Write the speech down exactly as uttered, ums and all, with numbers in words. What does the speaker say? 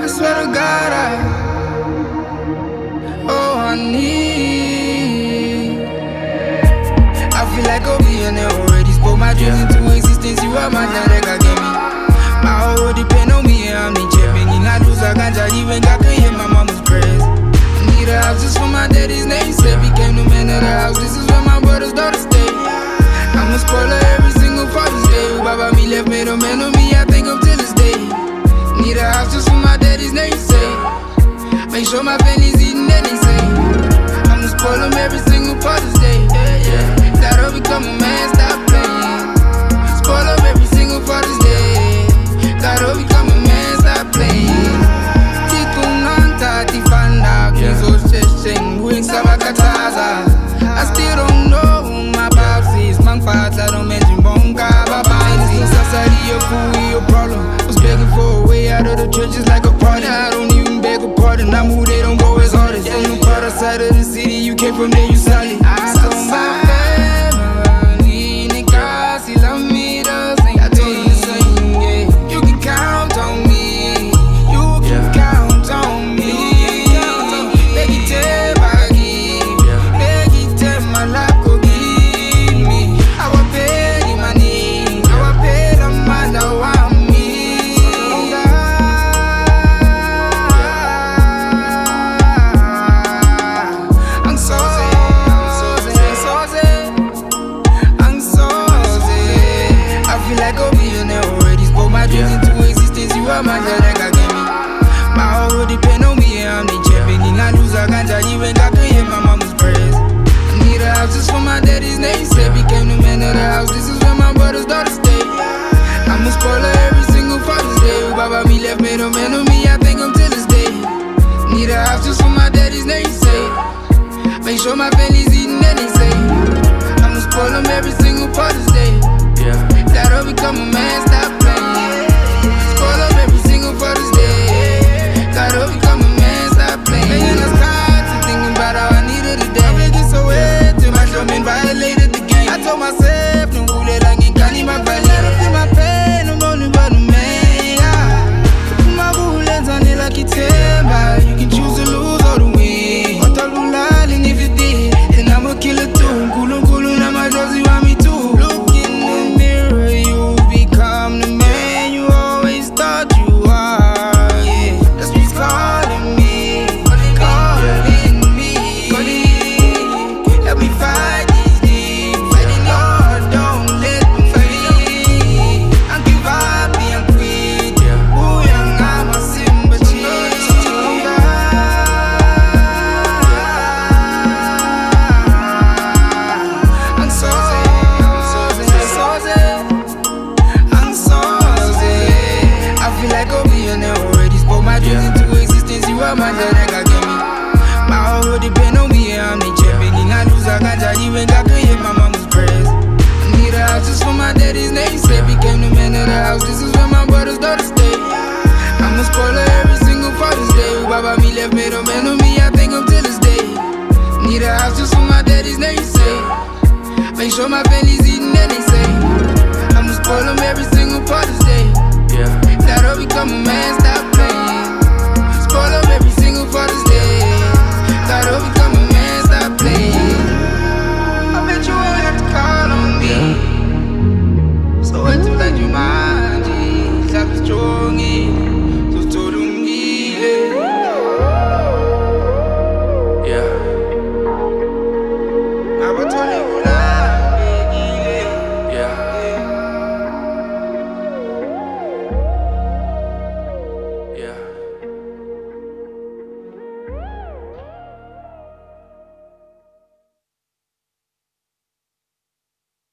swear to God, I, oh, I need. I feel like a billionaire already. Spoke my dreams into existence. You are my direct, I gave me. My whole depend on me, I'm the champion. In I lose, I can't even got to hear my mama's prayers. Need a house just for my daddy's name. Said became the man of the house. This is where my brother's daughter stay. I'm a spoiler every single Father's Day. Baba me left made a man of me. I think I'm till this day. Need a house just for my daddy's name. Say, make sure my family's eating anything. I'm a spoiler every single Father's Day. Yeah, yeah. Gotta become a man, stop playing. Spoiler every single Father's Day. Gotta become a man, stop playing. Tikunganta tifanda kizo shesheng wing sabakataza. I still don't know who my pops is. Mang fata don't mention bonga babazi. Society your fool, your problem. Was begging for a way out of the trenches like a party. I don't even beg a pardon. I'm who they don't go as hardest. From the part outside of the city, you came from there, you solid. I told my family, niggas, he love me the same. I told him the same, yeah. You can count on me. You can count on me. Beg it, tell baggy. Beg it, tell my life go give me. I will pay the money. I will pay the man that want me. I'm so I feel like a billionaire already. Spoke my dreams into existence. You are my direct, I gave me. My whole depend on me, I'm the champion. In I lose, I can't even got to hear my mama's prayers. Need a house just for my daddy's name. Said became the man of the house. This is where my brother's daughter stay. I'm a spoiler every single Father's Day. Baba me left made a man of me. I think I'm till this day. Need a house just for my daddy's name. Say, make sure my family's eating anything. I'm a spoiler every single Father's Day. Gotta become a man, stop playing. Spoil up every single Father's Day. Gotta become a man, stop playing. Man, I was constantly thinking about how I needed a day. I make it so wet till my showman violated the game. I told myself, no rule it, I ain't got any my value. I don't feel my pain, I'm only but a man. My rule is on it like it's timber. You can choose to lose or to win. But I'll lie, and if you did, then I'm a killer too. Cool, cool, now my drugs, you want me too. Look in the mirror, you become the man you always thought you are. Yeah, that's what's calling me, calling me. Help me fight these demons. Fighting Lord, don't let them free. I'm give up, I'm quit. Ooh, young, I'm a sympathy. I'm so I'm so I feel like a billionaire already. Spoke my dreams into existence. You are my direct, I gave me. My whole depend on me, I'm the champion. In I lose, I can't even got to hear my mama's prayers. Need a house just for my daddy's name. Said became the man of the house. This is where my brother's daughter stay. I'm a spoiler every single Father's Day. Baba me left made a man of me. I think I'm till this day. Need a house just for my daddy's name. Say, make sure my family's eating anything. I'm a spoiler every single Father's Day. Gotta become a man.